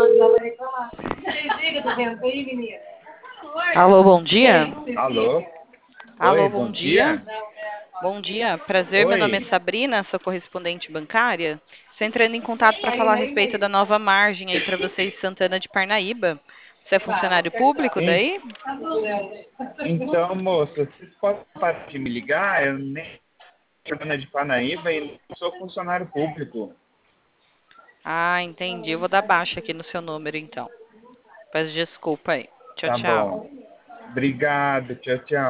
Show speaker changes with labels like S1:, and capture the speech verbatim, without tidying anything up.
S1: Alô, bom dia.
S2: Alô?
S1: Alô,
S2: Oi,
S1: bom
S2: bom dia.
S1: dia. Bom dia, prazer. Meu nome é
S2: Oi.
S1: Sabrina, sou correspondente bancária. Estou entrando em contato para falar a respeito da nova margem aí para vocês de Santana de Parnaíba. Você é funcionário público
S2: En-
S1: daí?
S2: Então, moça, você pode parar de me ligar? Eu nem sou dona de Panaíba e não sou funcionário público.
S1: Ah, entendi. Eu vou dar baixa aqui no seu número, então. Peço desculpa aí. Tchau,
S2: Tá
S1: tchau.
S2: bom. Obrigado. Tchau, tchau.